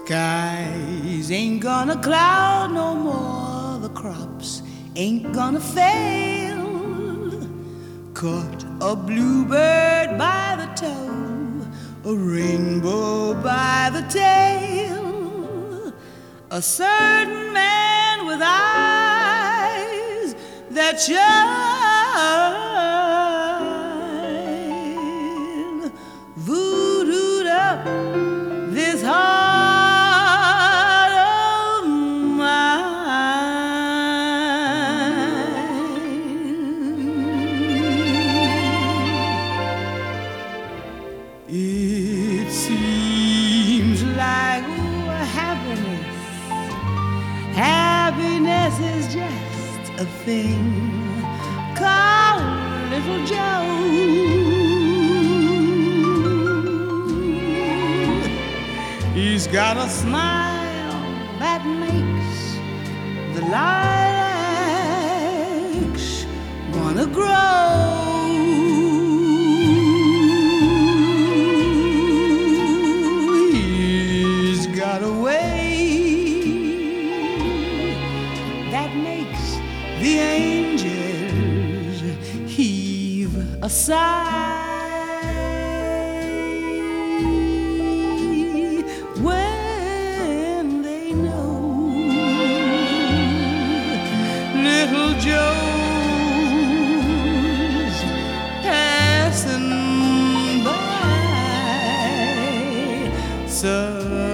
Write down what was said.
Skies ain't gonna cloud no more, the crops ain't gonna fail. Caught a bluebird by the toe, a rainbow by the tail. A certain man with eyes that shine voodooed up this heart of mine. It seems like happiness is just a thing called Little Joe. He's got a smile that makes the lilacs wanna grow. He's got a way that makes the angels heave a sigh when they know Little Joe's passing by. So